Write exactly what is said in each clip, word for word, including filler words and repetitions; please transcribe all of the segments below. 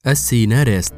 السيناريست.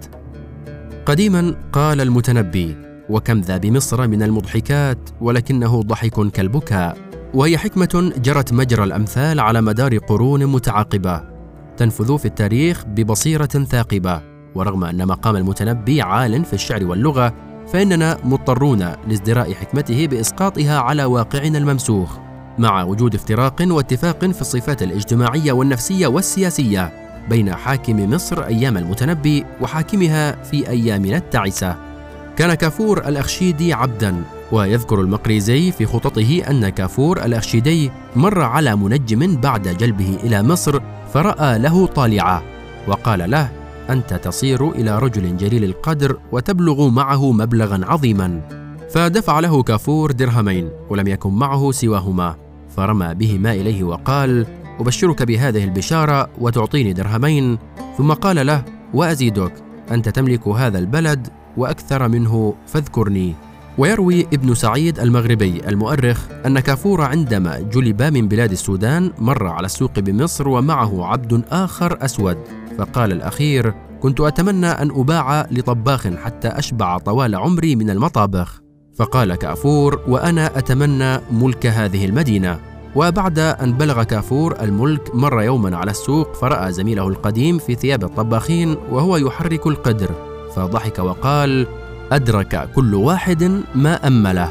قديما قال المتنبي: وكم ذا بمصر من المضحكات ولكنه ضحك كالبكاء. وهي حكمة جرت مجرى الأمثال على مدار قرون متعاقبة، تنفذ في التاريخ ببصيرة ثاقبة. ورغم أن مقام المتنبي عال في الشعر واللغة، فإننا مضطرون لازدراء حكمته بإسقاطها على واقعنا الممسوخ، مع وجود افتراق واتفاق في الصفات الاجتماعية والنفسية والسياسية بين حاكم مصر أيام المتنبي وحاكمها في أيامنا التعسة. كان كافور الأخشيدي عبداً، ويذكر المقريزي في خططه أن كافور الأخشيدي مر على منجم بعد جلبه إلى مصر فرأى له طالعة، وقال له: أنت تصير إلى رجل جليل القدر وتبلغ معه مبلغاً عظيماً. فدفع له كافور درهمين ولم يكن معه سواهما، فرمى بهما إليه وقال: أبشرك بهذه البشارة وتعطيني درهمين. ثم قال له: وأزيدك، أنت تملك هذا البلد وأكثر منه فاذكرني. ويروي ابن سعيد المغربي المؤرخ أن كافور عندما جلب من بلاد السودان مر على السوق بمصر ومعه عبد آخر أسود، فقال الأخير: كنت أتمنى أن أباع لطباخ حتى أشبع طوال عمري من المطابخ. فقال كافور: وأنا أتمنى ملك هذه المدينة. وبعد أن بلغ كافور الملك مر يوما على السوق فرأى زميله القديم في ثياب الطباخين وهو يحرك القدر، فضحك وقال: أدرك كل واحد ما أمله.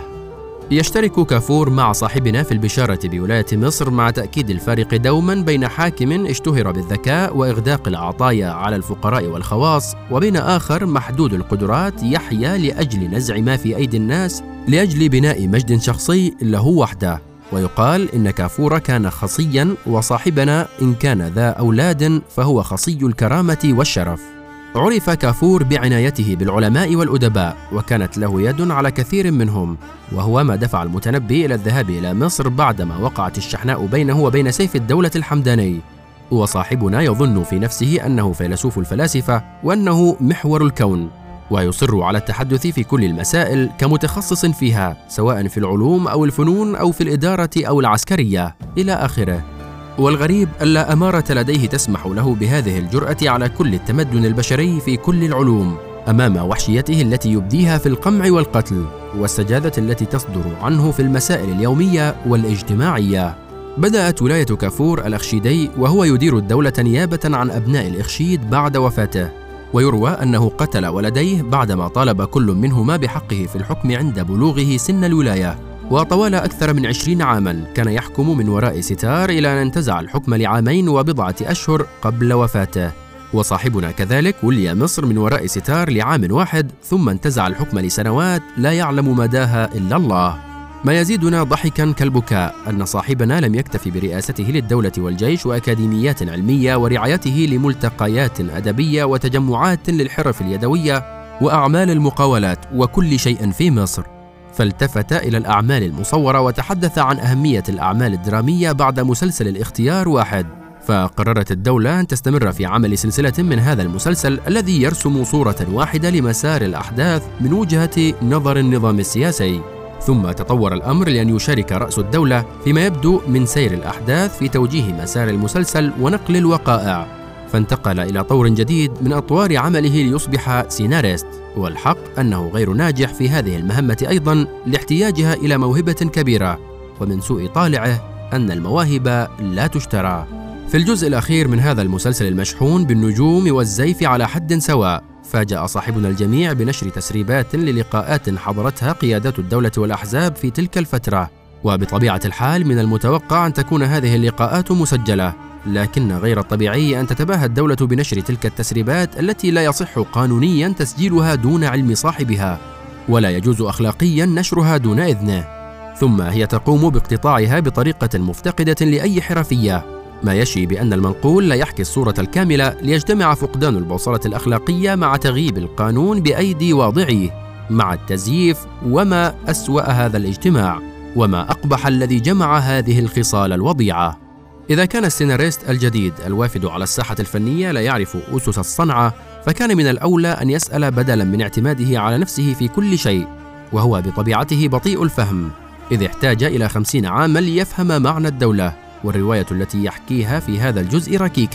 يشترك كافور مع صاحبنا في البشارة بولاية مصر، مع تأكيد الفارق دوما بين حاكم اشتهر بالذكاء وإغداق العطايا على الفقراء والخواص، وبين آخر محدود القدرات يحيا لأجل نزع ما في أيدي الناس لأجل بناء مجد شخصي له وحده. ويقال إن كافور كان خصيا، وصاحبنا إن كان ذا أولاد فهو خصي الكرامة والشرف. عرف كافور بعنايته بالعلماء والأدباء، وكانت له يد على كثير منهم، وهو ما دفع المتنبي إلى الذهاب إلى مصر بعدما وقعت الشحناء بينه وبين سيف الدولة الحمداني. وصاحبنا يظن في نفسه أنه فيلسوف الفلاسفة وأنه محور الكون، ويصر على التحدث في كل المسائل كمتخصص فيها، سواء في العلوم أو الفنون أو في الإدارة أو العسكرية إلى آخره. والغريب ألا أمارة لديه تسمح له بهذه الجرأة على كل التمدن البشري في كل العلوم، أمام وحشيته التي يبديها في القمع والقتل، والسجادة التي تصدر عنه في المسائل اليومية والاجتماعية. بدأت ولاية كافور الأخشيدي وهو يدير الدولة نيابة عن أبناء الإخشيد بعد وفاته، ويروى أنه قتل ولديه بعدما طالب كل منهما بحقه في الحكم عند بلوغه سن الولاية. وطوال أكثر من عشرين عاما كان يحكم من وراء ستار إلى أن انتزع الحكم لعامين وبضعة أشهر قبل وفاته. وصاحبنا كذلك ولي مصر من وراء ستار لعام واحد، ثم انتزع الحكم لسنوات لا يعلم مداها إلا الله. ما يزيدنا ضحكا كالبكاء أن صاحبنا لم يكتفي برئاسته للدولة والجيش وأكاديميات علمية ورعايته لملتقيات أدبية وتجمعات للحرف اليدوية وأعمال المقاولات وكل شيء في مصر، فالتفت إلى الأعمال المصورة وتحدث عن أهمية الأعمال الدرامية بعد مسلسل الاختيار واحد. فقررت الدولة أن تستمر في عمل سلسلة من هذا المسلسل الذي يرسم صورة واحدة لمسار الأحداث من وجهة نظر النظام السياسي. ثم تطور الأمر لأن يشارك رأس الدولة فيما يبدو من سير الأحداث في توجيه مسار المسلسل ونقل الوقائع، فانتقل إلى طور جديد من أطوار عمله ليصبح سيناريست. والحق أنه غير ناجح في هذه المهمة أيضا لاحتياجها إلى موهبة كبيرة، ومن سوء طالعه أن المواهب لا تشترى. في الجزء الأخير من هذا المسلسل المشحون بالنجوم والزيف على حد سواء، فاجأ صاحبنا الجميع بنشر تسريبات للقاءات حضرتها قيادات الدولة والأحزاب في تلك الفترة. وبطبيعة الحال من المتوقع أن تكون هذه اللقاءات مسجلة، لكن غير الطبيعي أن تتباهى الدولة بنشر تلك التسريبات التي لا يصح قانونيا تسجيلها دون علم صاحبها، ولا يجوز أخلاقيا نشرها دون إذنه. ثم هي تقوم باقتطاعها بطريقة مفتقدة لأي حرفية، ما يشي بأن المنقول لا يحكي الصورة الكاملة، ليجتمع فقدان البوصلة الأخلاقية مع تغييب القانون بأيدي واضعيه مع التزييف. وما أسوأ هذا الاجتماع، وما أقبح الذي جمع هذه الخصال الوضيعة. إذا كان السيناريست الجديد الوافد على الساحة الفنية لا يعرف أسس الصنعة، فكان من الأولى أن يسأل بدلا من اعتماده على نفسه في كل شيء، وهو بطبيعته بطيء الفهم، إذ احتاج إلى خمسين عاما ليفهم معنى الدولة. والرواية التي يحكيها في هذا الجزء ركيكة،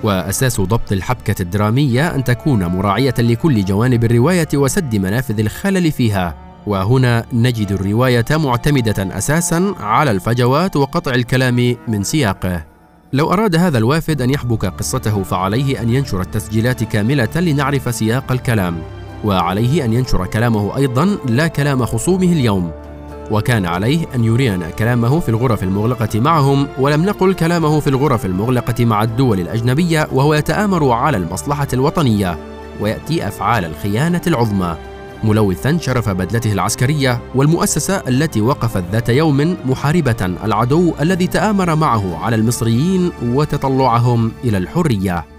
وأساس ضبط الحبكة الدرامية أن تكون مراعية لكل جوانب الرواية وسد منافذ الخلل فيها، وهنا نجد الرواية معتمدة أساساً على الفجوات وقطع الكلام من سياقه. لو أراد هذا الوافد أن يحبك قصته فعليه أن ينشر التسجيلات كاملة لنعرف سياق الكلام، وعليه أن ينشر كلامه أيضاً لا كلام خصومه اليوم، وكان عليه أن يرينا كلامه في الغرف المغلقة معهم، ولم نقل كلامه في الغرف المغلقة مع الدول الأجنبية وهو يتآمر على المصلحة الوطنية ويأتي أفعال الخيانة العظمى، ملوثا شرف بدلته العسكرية والمؤسسة التي وقفت ذات يوم محاربة العدو الذي تآمر معه على المصريين وتطلعهم إلى الحرية.